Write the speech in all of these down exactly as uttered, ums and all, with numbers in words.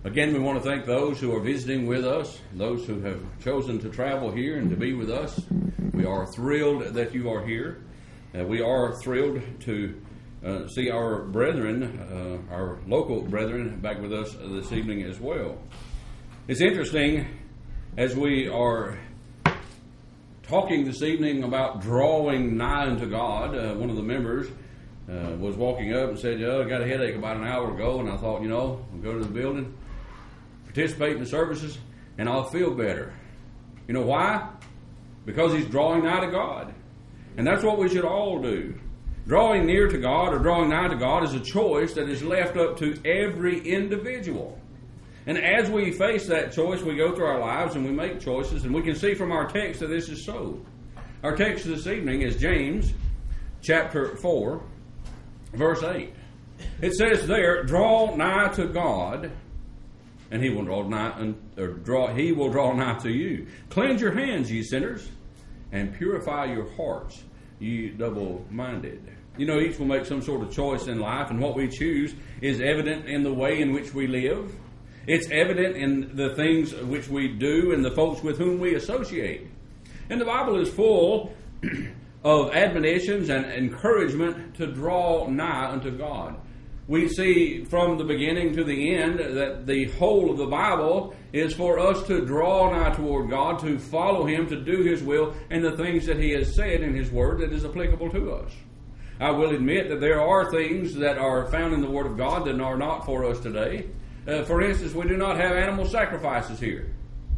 Again, we want to thank those who are visiting with us, those who have chosen to travel here and to be with us. We are thrilled that you are here. Uh, we are thrilled to uh, see our brethren, uh, our local brethren, back with us this evening as well. It's interesting, as we are talking this evening about drawing nigh unto God, uh, one of the members uh, was walking up and said, oh, I got a headache about an hour ago, and I thought, you know, I'll go to the building, participate in the services, and I'll feel better. You know why? Because he's drawing nigh to God. And that's what we should all do. Drawing near to God or drawing nigh to God is a choice that is left up to every individual. And as we face that choice, we go through our lives and we make choices, and we can see from our text that this is so. Our text this evening is James chapter four, verse eight. It says there, draw nigh to God, and he will draw nigh, or draw, he will draw nigh to you. Cleanse your hands, ye sinners, and purify your hearts, ye double-minded. You know, each will make some sort of choice in life, and what we choose is evident in the way in which we live. It's evident in the things which we do and the folks with whom we associate. And the Bible is full of admonitions and encouragement to draw nigh unto God. We see from the beginning to the end that the whole of the Bible is for us to draw nigh toward God, to follow Him, to do His will, and the things that He has said in His Word that is applicable to us. I will admit that there are things that are found in the Word of God that are not for us today. Uh, for instance, we do not have animal sacrifices here.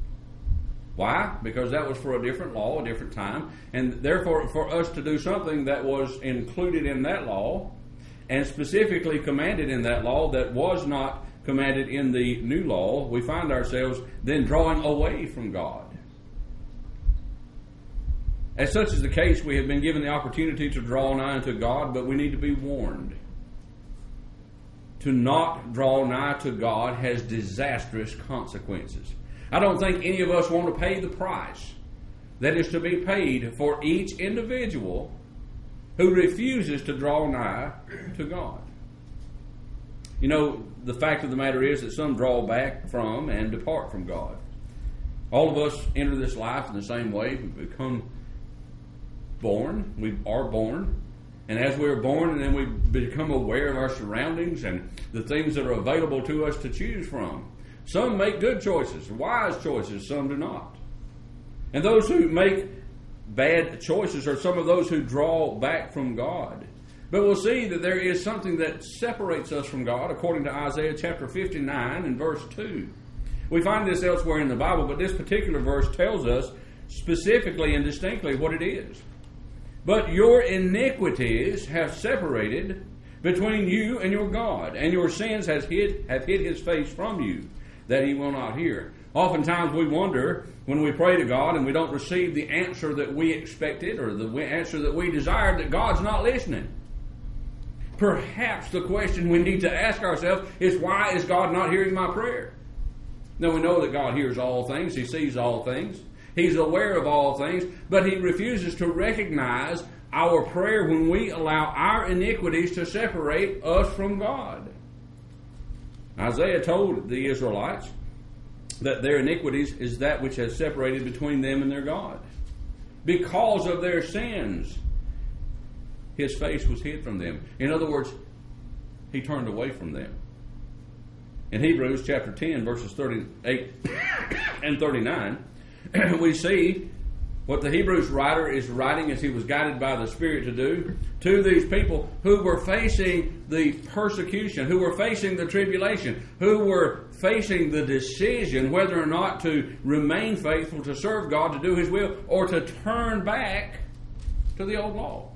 Why? Because that was for a different law, a different time, and therefore for us to do something that was included in that law, and specifically commanded in that law that was not commanded in the new law, we find ourselves then drawing away from God. As such is the case, we have been given the opportunity to draw nigh unto God, but we need to be warned. To not draw nigh to God has disastrous consequences. I don't think any of us want to pay the price that is to be paid for each individual who refuses to draw nigh to God. You know, the fact of the matter is that some draw back from and depart from God. All of us enter this life in the same way. We become born. We are born. And as we are born, and then we become aware of our surroundings and the things that are available to us to choose from. Some make good choices, wise choices, some do not. And those who make bad choices are some of those who draw back from God. But we'll see that there is something that separates us from God, according to Isaiah chapter fifty-nine and verse two. We find this elsewhere in the Bible, but this particular verse tells us specifically and distinctly what it is. But your iniquities have separated between you and your God, and your sins has hid, have hid His face from you, that He will not hear. Oftentimes we wonder when we pray to God and we don't receive the answer that we expected or the answer that we desired, that God's not listening. Perhaps the question we need to ask ourselves is, why is God not hearing my prayer? Now we know that God hears all things. He sees all things. He's aware of all things, but He refuses to recognize our prayer when we allow our iniquities to separate us from God. Isaiah told the Israelites that their iniquities is that which has separated between them and their God. Because of their sins, His face was hid from them. In other words, He turned away from them. In Hebrews chapter ten, verses thirty-eight and thirty-nine, we see what the Hebrews writer is writing as he was guided by the Spirit to do to these people who were facing the persecution, who were facing the tribulation, who were facing the decision whether or not to remain faithful, to serve God, to do His will, or to turn back to the old law.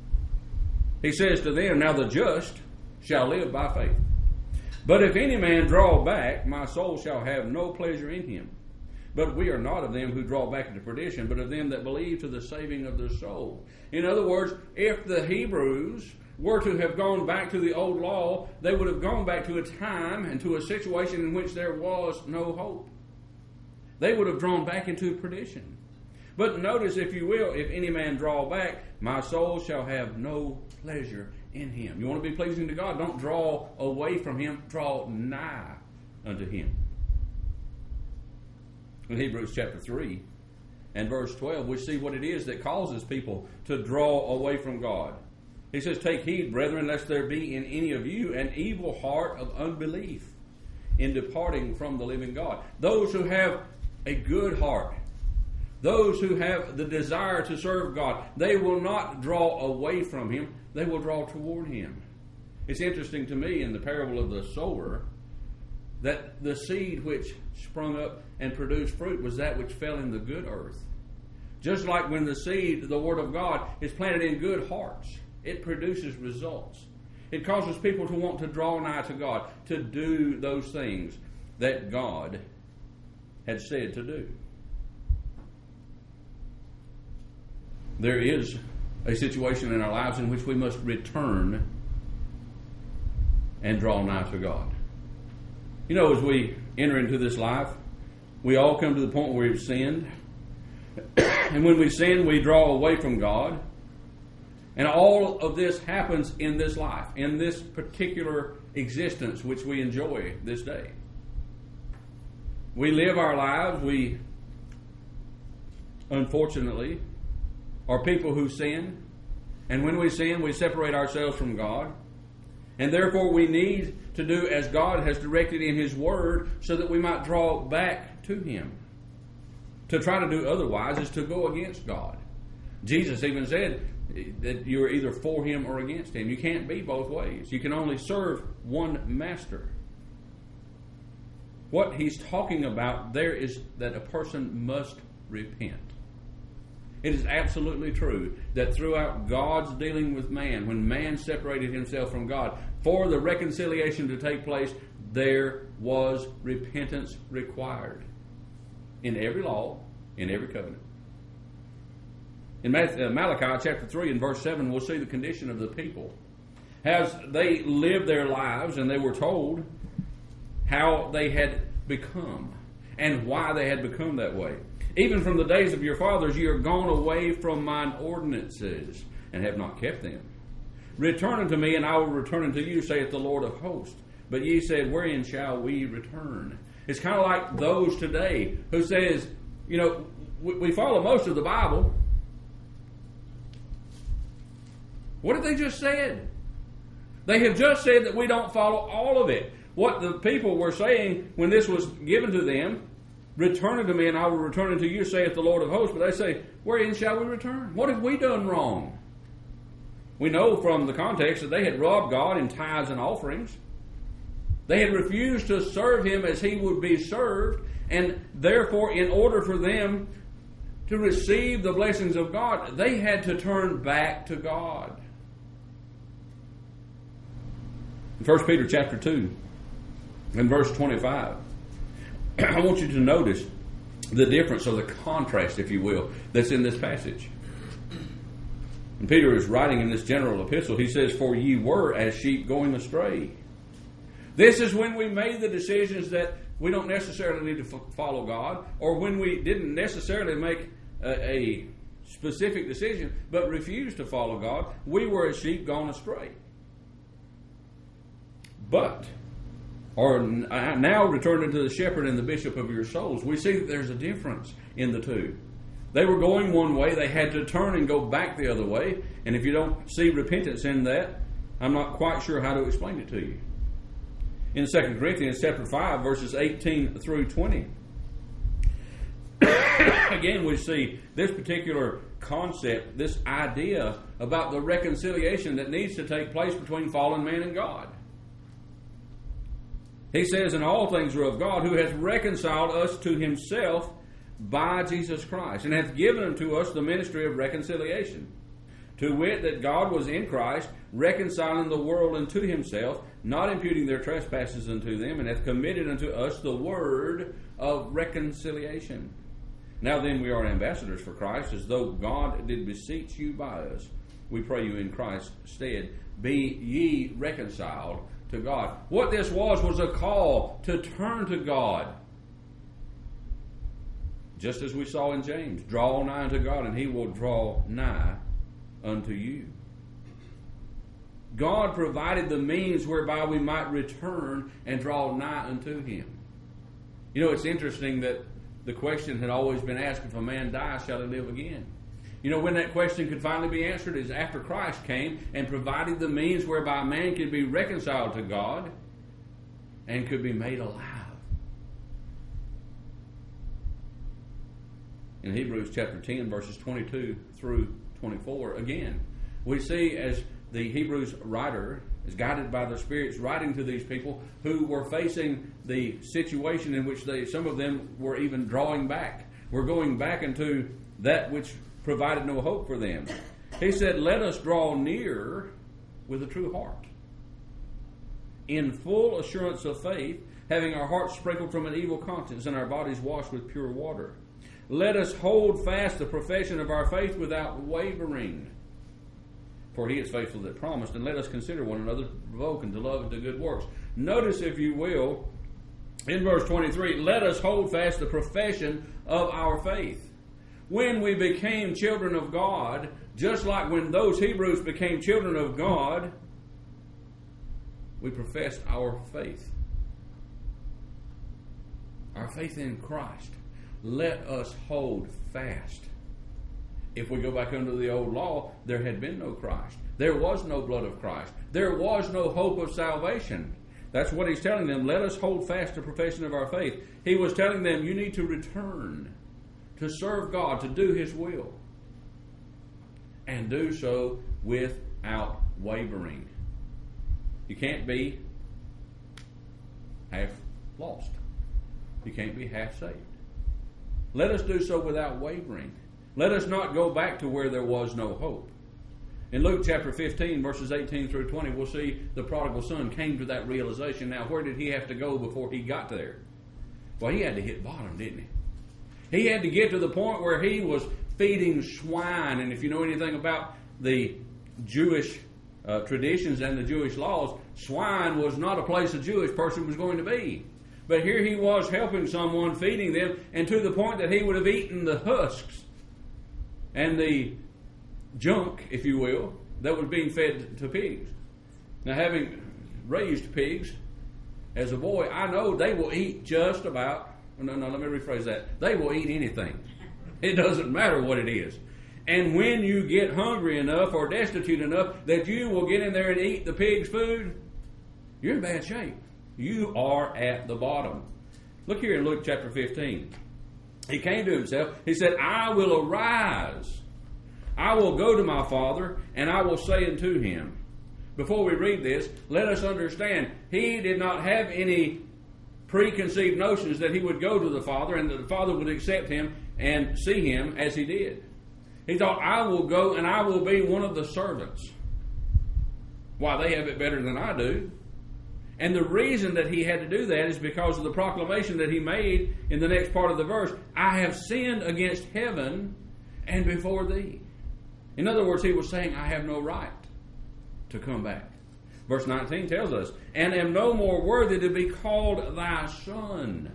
He says to them, now the just shall live by faith. But if any man draw back, my soul shall have no pleasure in him. But we are not of them who draw back into perdition, but of them that believe to the saving of their soul. In other words, if the Hebrews were to have gone back to the old law, they would have gone back to a time and to a situation in which there was no hope. They would have drawn back into perdition. But notice, if you will, if any man draw back, my soul shall have no pleasure in him. You want to be pleasing to God? Don't draw away from Him. Draw nigh unto him. In Hebrews chapter three and verse twelve, we see what it is that causes people to draw away from God. He says, "Take heed, brethren, lest there be in any of you an evil heart of unbelief in departing from the living God." Those who have a good heart, those who have the desire to serve God, they will not draw away from him, they will draw toward him. It's interesting to me in the parable of the sower that the seed which sprung up and produced fruit was that which fell in the good earth. Just like when the seed, the Word of God, is planted in good hearts, it produces results. It causes people to want to draw nigh to God, to do those things that God had said to do. There is a situation in our lives in which we must return and draw nigh to God. You know, as we enter into this life, we all come to the point where we've sinned. And when we sin, we draw away from God. And all of this happens in this life, in this particular existence which we enjoy this day. We live our lives. We, unfortunately, are people who sin. And when we sin, we separate ourselves from God. And therefore we need to do as God has directed in His Word so that we might draw back to Him. To try to do otherwise is to go against God. Jesus even said that you are either for Him or against Him. You can't be both ways. You can only serve one master. What He's talking about there is that a person must repent. It is absolutely true that throughout God's dealing with man, when man separated himself from God, for the reconciliation to take place, there was repentance required. In every law, in every covenant. In Malachi chapter three and verse seven, we'll see the condition of the people. As they lived their lives and they were told how they had become and why they had become that way. Even from the days of your fathers, ye are gone away from mine ordinances, and have not kept them. Return unto me, and I will return unto you, saith the Lord of hosts. But ye said, wherein shall we return? It's kind of like those today who says, you know, we, we follow most of the Bible. What have they just said? They have just said that we don't follow all of it. What the people were saying when this was given to them, return unto me, and I will return unto you, saith the Lord of hosts. But they say, wherein shall we return? What have we done wrong? We know from the context that they had robbed God in tithes and offerings. They had refused to serve Him as He would be served. And therefore, in order for them to receive the blessings of God, they had to turn back to God. In First Peter chapter two and verse twenty-five, I want you to notice the difference, or the contrast, if you will, that's in this passage. And Peter is writing in this general epistle. He says, for ye were as sheep going astray. This is when we made the decisions that we don't necessarily need to f- follow God, or when we didn't necessarily make a, a specific decision, but refused to follow God. We were as sheep gone astray. But or now return unto the shepherd and the bishop of your souls. We see that there's a difference in the two. They were going one way, they had to turn and go back the other way, and if you don't see repentance in that, I'm not quite sure how to explain it to you. In Second Corinthians chapter five, verses eighteen through twenty, again we see this particular concept, this idea about the reconciliation that needs to take place between fallen man and God. He says, and all things are of God, who hath reconciled us to Himself by Jesus Christ, and hath given unto us the ministry of reconciliation. To wit, that God was in Christ, reconciling the world unto Himself, not imputing their trespasses unto them, and hath committed unto us the word of reconciliation. Now then we are ambassadors for Christ, as though God did beseech you by us. We pray you in Christ's stead, be ye reconciled to God. What this was was a call to turn to God. Just as we saw in James, draw nigh unto God and He will draw nigh unto you. God provided the means whereby we might return and draw nigh unto Him. You know, it's interesting that the question had always been asked, if a man dies, shall he live again? You know, when that question could finally be answered is after Christ came and provided the means whereby man could be reconciled to God and could be made alive. In Hebrews chapter ten, verses twenty-two through twenty-four, again, we see as the Hebrews writer is guided by the Spirit's writing to these people who were facing the situation in which they, some of them were even drawing back. We're going back into that which provided no hope for them. He said, let us draw near with a true heart, in full assurance of faith, having our hearts sprinkled from an evil conscience and our bodies washed with pure water. Let us hold fast the profession of our faith without wavering. For He is faithful that promised. And let us consider one another, provoking to love and to good works. Notice, if you will, in verse twenty-three, let us hold fast the profession of our faith. When we became children of God, just like when those Hebrews became children of God, we professed our faith. Our faith in Christ. Let us hold fast. If we go back under the old law, there had been no Christ. There was no blood of Christ. There was no hope of salvation. That's what He's telling them. Let us hold fast the profession of our faith. He was telling them, you need to return to serve God, to do His will. And do so without wavering. You can't be half lost. You can't be half saved. Let us do so without wavering. Let us not go back to where there was no hope. In Luke chapter fifteen, verses eighteen through twenty, we'll see the prodigal son came to that realization. Now, where did he have to go before he got there? Well, he had to hit bottom, didn't he? He had to get to the point where he was feeding swine. And if you know anything about the Jewish uh, traditions and the Jewish laws, swine was not a place a Jewish person was going to be. But here he was helping someone, feeding them, and to the point that he would have eaten the husks and the junk, if you will, that was being fed to pigs. Now, having raised pigs as a boy, I know they will eat just about, no, no, let me rephrase that. They will eat anything. It doesn't matter what it is. And when you get hungry enough or destitute enough that you will get in there and eat the pig's food, you're in bad shape. You are at the bottom. Look here in Luke chapter fifteen. He came to himself. He said, I will arise. I will go to my father, and I will say unto him. Before we read this, let us understand, he did not have any preconceived notions that he would go to the Father and that the Father would accept him and see him as he did. He thought, I will go and I will be one of the servants. Why, they have it better than I do. And the reason that he had to do that is because of the proclamation that he made in the next part of the verse. I have sinned against heaven and before thee. In other words, he was saying, I have no right to come back. Verse nineteen tells us, and am no more worthy to be called thy son.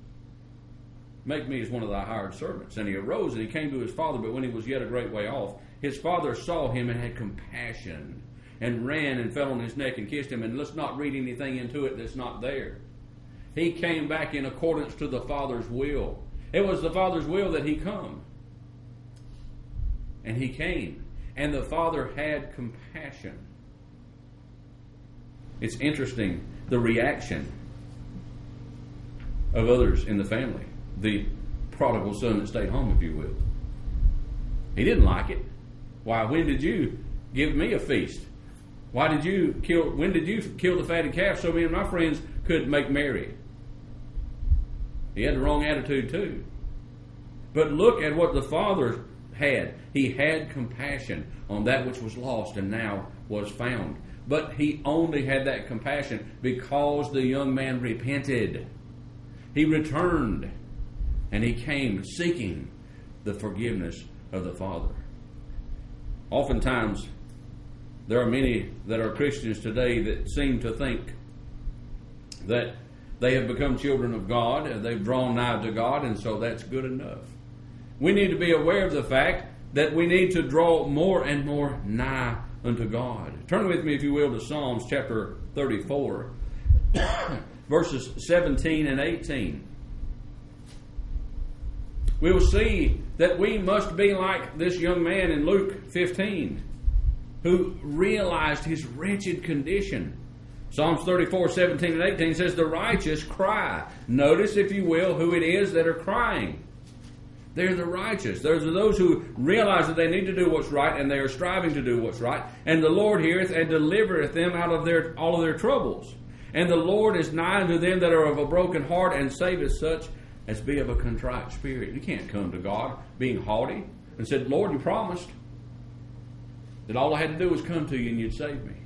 Make me as one of thy hired servants. And he arose and he came to his father, but when he was yet a great way off, his father saw him and had compassion, and ran and fell on his neck and kissed him. And let's not read anything into it that's not there. He came back in accordance to the Father's will. It was the Father's will that he come. And he came. And the Father had compassion. It's interesting, the reaction of others in the family. The prodigal son that stayed home, if you will. He didn't like it. Why, when did you give me a feast? Why did you kill, when did you kill the fatted calf so me and my friends could make merry? He had the wrong attitude too. But look at what the Father had. He had compassion on that which was lost and now was found. But he only had that compassion because the young man repented. He returned and he came seeking the forgiveness of the Father. Oftentimes, there are many that are Christians today that seem to think that they have become children of God, and they've drawn nigh to God, and so that's good enough. We need to be aware of the fact that we need to draw more and more nigh unto God. Turn with me, if you will, to Psalms chapter thirty-four, verses seventeen and eighteen. We will see that we must be like this young man in Luke fifteen, who realized his wretched condition. Psalms thirty-four, seventeen and eighteen says, the righteous cry. Notice, if you will, who it is that are crying. They're the righteous. Those are those who realize that they need to do what's right, and they are striving to do what's right. And the Lord heareth and delivereth them out of their all of their troubles. And the Lord is nigh unto them that are of a broken heart, and saveth such as be of a contrite spirit. You can't come to God being haughty and said, Lord, you promised that all I had to do was come to you and you'd save me.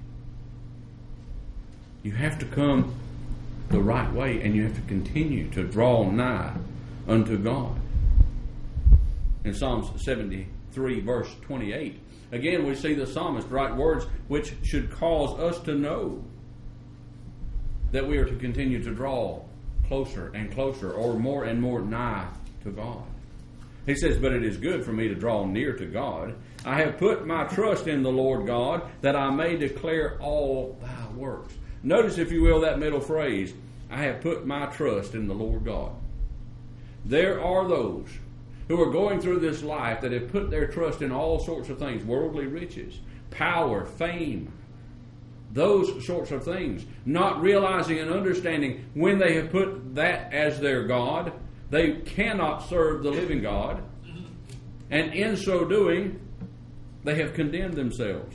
You have to come the right way, and you have to continue to draw nigh unto God. In Psalms seventy-three, verse twenty-eight, again we see the psalmist write words which should cause us to know that we are to continue to draw closer and closer, or more and more nigh to God. He says, but it is good for me to draw near to God. I have put my trust in the Lord God, that I may declare all thy works. Notice, if you will, that middle phrase, I have put my trust in the Lord God. There are those who are going through this life that have put their trust in all sorts of things, worldly riches, power, fame, those sorts of things, not realizing and understanding when they have put that as their God, they cannot serve the living God, and in so doing, they have condemned themselves.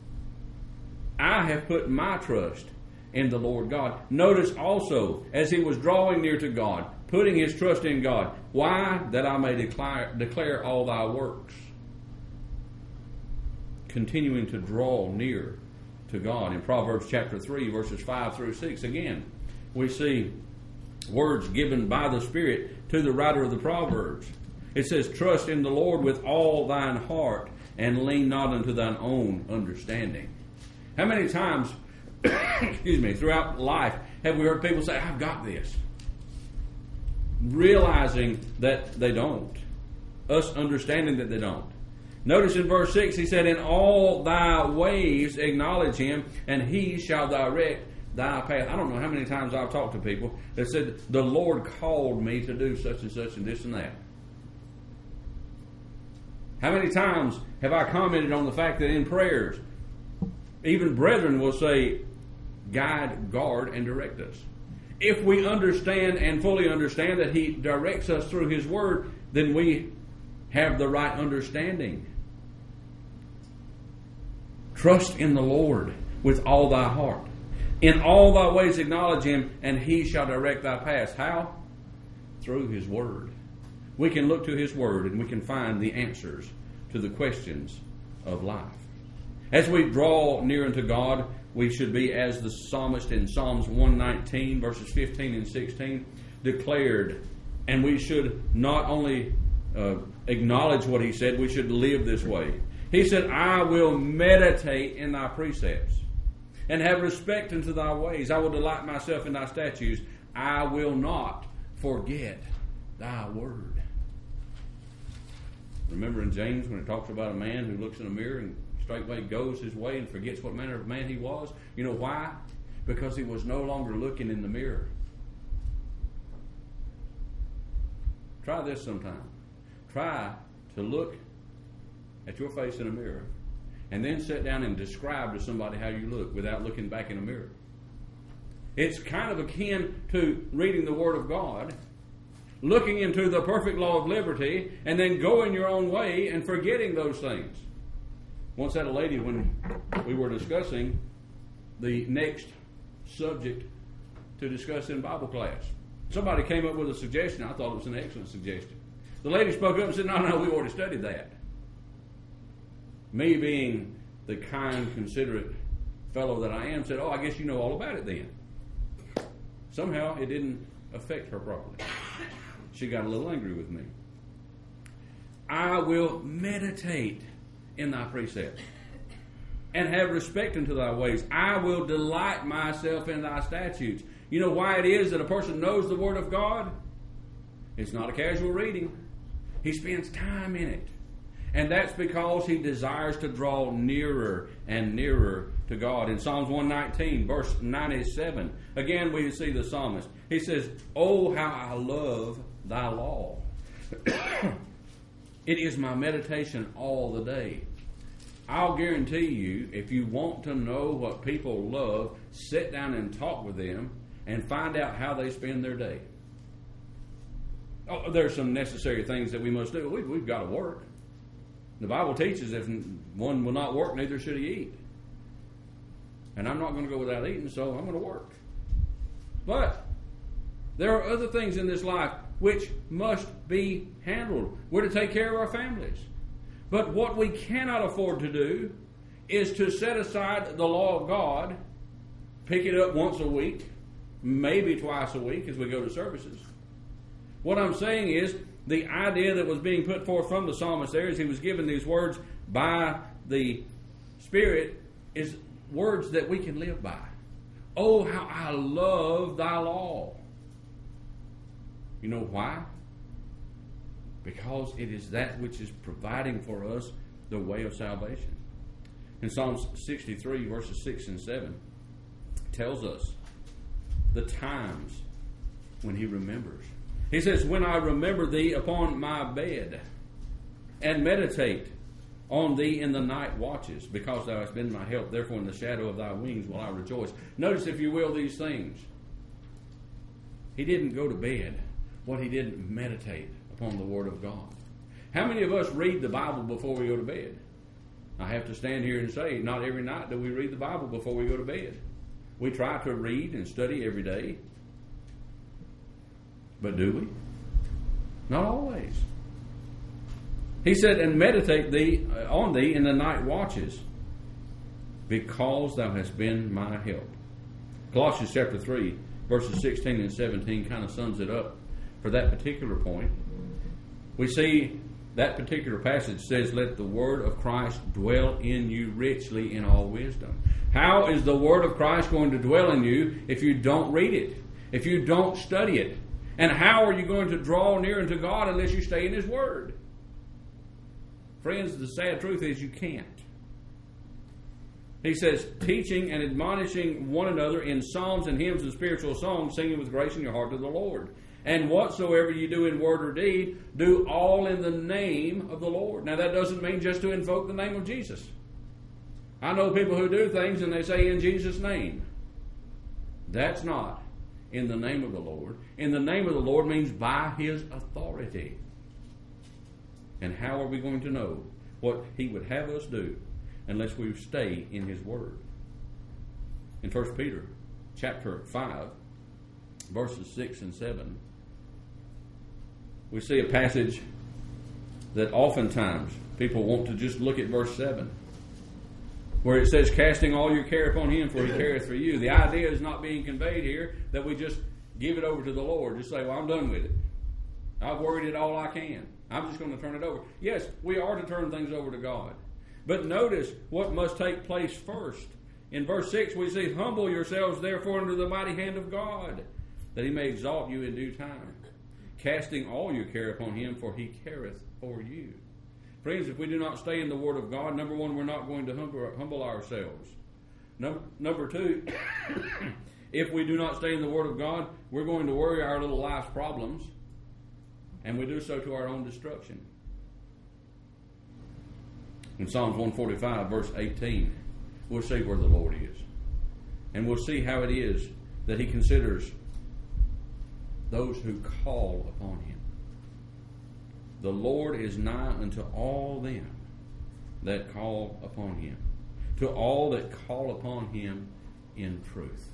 I have put my trust in the Lord God. Notice also, as he was drawing near to God, putting his trust in God. Why? That I may declare, declare all thy works. Continuing to draw near to God. In Proverbs chapter three, verses five through six, again, we see words given by the Spirit to the writer of the Proverbs. It says, trust in the Lord with all thine heart, and lean not unto thine own understanding. How many times, excuse me, throughout life have we heard people say, I've got this, realizing that they don't, us understanding that they don't. Notice in verse six, he said, in all thy ways acknowledge him, and he shall direct thy path. I don't know how many times I've talked to people that said, the Lord called me to do such and such and this and that. How many times have I commented on the fact that in prayers, even brethren will say, guide, guard, and direct us. If we understand and fully understand that he directs us through his word, then we have the right understanding. Trust in the Lord with all thy heart. In all thy ways acknowledge him, and he shall direct thy paths. How? Through his word. We can look to his word and we can find the answers to the questions of life. As we draw near unto God, we should be as the psalmist in Psalms one nineteen, verses fifteen and sixteen, declared. And we should not only uh, acknowledge what he said, we should live this way. He said, I will meditate in thy precepts, and have respect unto thy ways. I will delight myself in thy statutes. I will not forget thy word. Remember in James when it talks about a man who looks in a mirror and straightway goes his way and forgets what manner of man he was? You know why? Because he was no longer looking in the mirror. Try this sometime. Try to look at your face in a mirror and then sit down and describe to somebody how you look without looking back in a mirror. It's kind of akin to reading the Word of God, looking into the perfect law of liberty, and then going your own way and forgetting those things. Once had a lady, when we were discussing the next subject to discuss in Bible class, somebody came up with a suggestion. I thought it was an excellent suggestion. The lady spoke up and said, no, no, we already studied that. Me, being the kind, considerate fellow that I am, said, oh, I guess you know all about it then. Somehow it didn't affect her properly. She got a little angry with me. I will meditate in thy precepts, and have respect unto thy ways. I will delight myself in thy statutes. You know why it is that a person knows the Word of God? It's not a casual reading. He spends time in it. And that's because he desires to draw nearer and nearer to God. In Psalms one nineteen, verse ninety-seven, again we see the psalmist. He says, "Oh, how I love thy law. It is my meditation all the day." I'll guarantee you, if you want to know what people love, sit down and talk with them and find out how they spend their day. Oh, there's some necessary things that we must do. We, we've got to work. The Bible teaches if one will not work, neither should he eat. And I'm not going to go without eating, so I'm going to work. But there are other things in this life which must be handled. We're to take care of our families. But what we cannot afford to do is to set aside the law of God, pick it up once a week, maybe twice a week as we go to services. What I'm saying is, the idea that was being put forth from the psalmist there as he was given these words by the Spirit is words that we can live by. Oh, how I love thy law. You know why? Because it is that which is providing for us the way of salvation. In Psalms sixty-three, verses six and seven, it tells us the times when he remembers. He says, "When I remember thee upon my bed, and meditate on thee in the night watches, because thou hast been my help, therefore in the shadow of thy wings will I rejoice." Notice, if you will, these things. He didn't go to bed. What he did, meditate upon the Word of God. How many of us read the Bible before we go to bed? I have to stand here and say, not every night do we read the Bible before we go to bed. We try to read and study every day. But do we? Not always. He said, "And meditate thee uh, on thee in the night watches, because thou hast been my help." Colossians chapter three, verses sixteen and seventeen kind of sums it up for that particular point. We see that particular passage says, "Let the word of Christ dwell in you richly in all wisdom." How is the word of Christ going to dwell in you if you don't read it, if you don't study it? And how are you going to draw near unto God unless you stay in His Word? Friends, the sad truth is you can't. He says, "Teaching and admonishing one another in psalms and hymns and spiritual songs, singing with grace in your heart to the Lord. And whatsoever you do in word or deed, do all in the name of the Lord." Now that doesn't mean just to invoke the name of Jesus. I know people who do things and they say, "In Jesus' name." That's not in the name of the Lord. In the name of the Lord means by His authority. And how are we going to know what He would have us do unless we stay in His Word? In First Peter chapter five, verses six and seven, we see a passage that oftentimes people want to just look at verse seven, where it says, "Casting all your care upon Him, for He careth for you." The idea is not being conveyed here that we just give it over to the Lord. Just say, "Well, I'm done with it. I've worried it all I can. I'm just going to turn it over." Yes, we are to turn things over to God. But notice what must take place first. In verse six we see, "Humble yourselves therefore under the mighty hand of God, that He may exalt you in due time. Casting all your care upon Him, for He careth for you." Friends, if we do not stay in the Word of God, number one, we're not going to humble, humble ourselves. Number, number two, if we do not stay in the Word of God, we're going to worry our little life's problems, and we do so to our own destruction. In Psalms one forty-five, verse eighteen, we'll see where the Lord is. And we'll see how it is that He considers those who call upon Him. The Lord is nigh unto all them that call upon Him, to all that call upon Him in truth.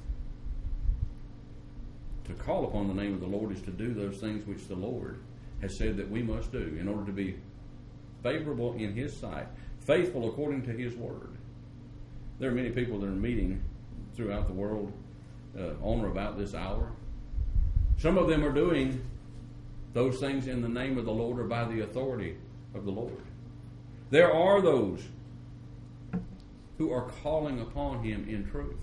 To call upon the name of the Lord is to do those things which the Lord has said that we must do in order to be favorable in His sight, faithful according to His Word. There are many people that are meeting throughout the world uh, on or about this hour. Some of them are doing those things in the name of the Lord or by the authority of the Lord. There are those who are calling upon Him in truth.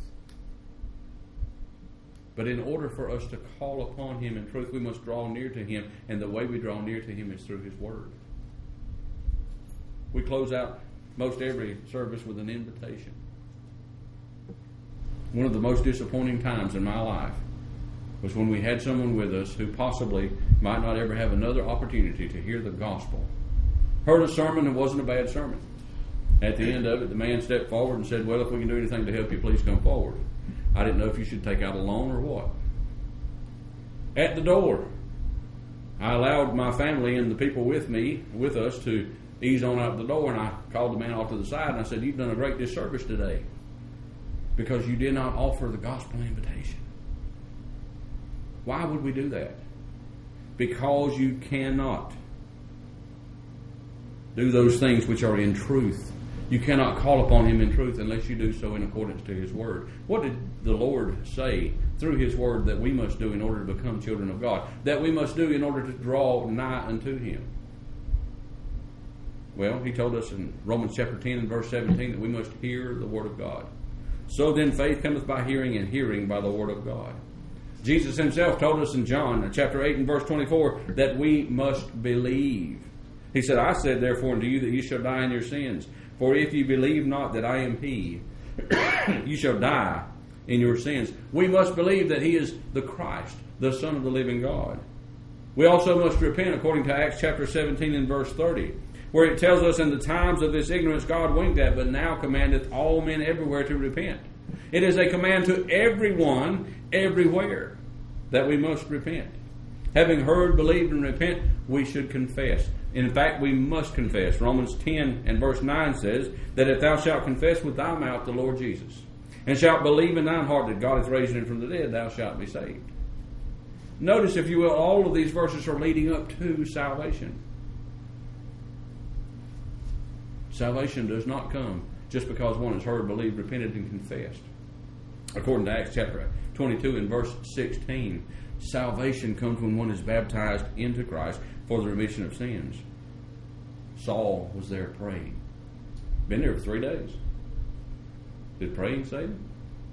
But in order for us to call upon Him in truth, we must draw near to Him, and the way we draw near to Him is through His Word. We close out most every service with an invitation. One of the most disappointing times in my life was when we had someone with us who possibly might not ever have another opportunity to hear the gospel. Heard a sermon and wasn't a bad sermon. At the end of it, the man stepped forward and said, well, if we can do anything to help you, please come forward. I didn't know if you should take out a loan or what. At the door, I allowed my family and the people with me, with us, to ease on out the door, and I called the man off to the side and I said, you've done a great disservice today because you did not offer the gospel invitation. Why would we do that? Because you cannot do those things which are in truth. You cannot call upon Him in truth unless you do so in accordance to His Word. What did the Lord say through His Word that we must do in order to become children of God? That we must do in order to draw nigh unto Him? Well, He told us in Romans chapter ten and verse seventeen that we must hear the Word of God. So then faith cometh by hearing, and hearing by the Word of God. Jesus Himself told us in John chapter eight and verse twenty-four that we must believe. He said, I said therefore unto you that you shall die in your sins. For if you believe not that I am He, you shall die in your sins. We must believe that He is the Christ, the Son of the living God. We also must repent according to Acts chapter seventeen and verse thirty, where it tells us, in the times of this ignorance God winked at, but now commandeth all men everywhere to repent. It is a command to everyone, everywhere, that we must repent. Having heard, believed, and repent, we should confess. In fact, we must confess. Romans ten and verse nine says that if thou shalt confess with thy mouth the Lord Jesus, and shalt believe in thine heart that God hath raised him from the dead, thou shalt be saved. Notice, if you will, all of these verses are leading up to salvation. Salvation does not come just because one has heard, believed, repented, and confessed. According to Acts chapter twenty-two and verse sixteen, salvation comes when one is baptized into Christ for the remission of sins. Saul was there praying. Been there for three days. Did praying save him?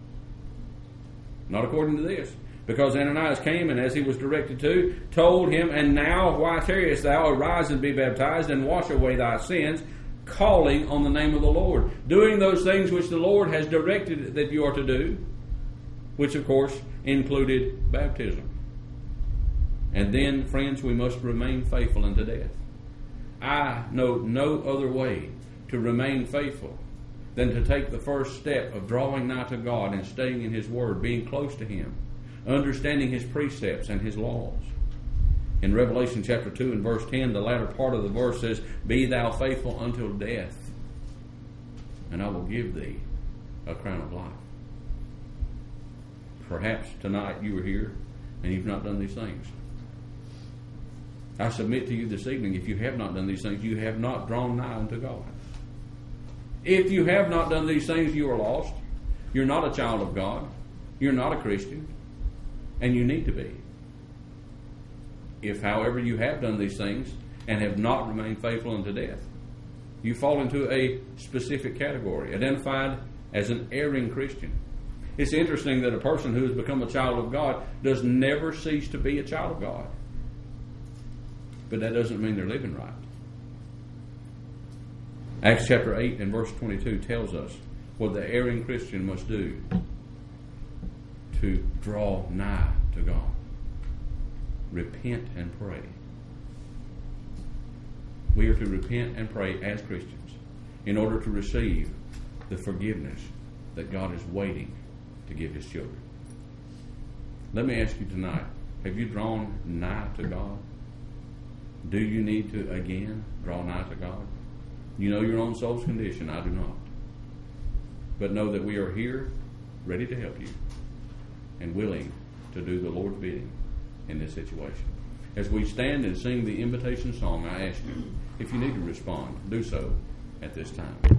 Not according to this. Because Ananias came, and as he was directed to, told him, and now why tarriest thou? Arise and be baptized, and wash away thy sins, calling on the name of the Lord. Doing those things which the Lord has directed that you are to do, which of course included baptism. And then, friends, we must remain faithful unto death. I know no other way to remain faithful than to take the first step of drawing nigh to God and staying in His Word, being close to Him, understanding His precepts and His laws. In Revelation chapter two and verse ten, the latter part of the verse says, Be thou faithful until death, and I will give thee a crown of life. Perhaps tonight you are here and you've not done these things. I submit to you this evening, if you have not done these things, you have not drawn nigh unto God. If you have not done these things, you are lost. You're not a child of God. You're not a Christian. And you need to be. If, however, you have done these things and have not remained faithful unto death, you fall into a specific category, identified as an erring Christian. It's interesting that a person who has become a child of God does never cease to be a child of God. But that doesn't mean they're living right. Acts chapter eight and verse twenty-two tells us what the erring Christian must do to draw nigh to God. Repent and pray. We are to repent and pray as Christians in order to receive the forgiveness that God is waiting to give His children. Let me ask you tonight, have you drawn nigh to God? Do you need to again draw nigh to God? You know your own soul's condition. I do not. But know that we are here ready to help you and willing to do the Lord's bidding in this situation. As we stand and sing the invitation song, I ask you, if you need to respond, do so at this time.